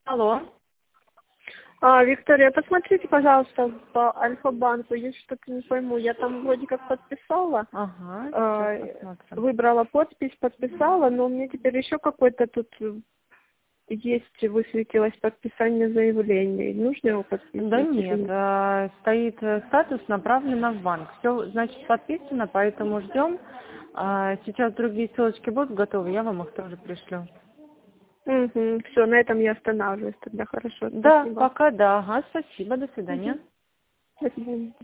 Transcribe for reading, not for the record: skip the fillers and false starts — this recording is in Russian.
Алло. Виктория, посмотрите, пожалуйста, по Альфа-банку. Я что-то не пойму. Я там вроде как подписала, Ага, сейчас посмотрим. выбрала подпись, подписала, но у меня теперь еще какой-то тут есть, высветилось подписание заявления. Нужно его подписывать? Да или нет, стоит статус направлено в банк. Все, значит, подписано, поэтому ждем. Сейчас другие ссылочки будут готовы, я вам их тоже пришлю. Угу. Все, на этом я останавливаюсь тогда. Хорошо, Да, спасибо. пока да. Ага, спасибо, до свидания. До свидания.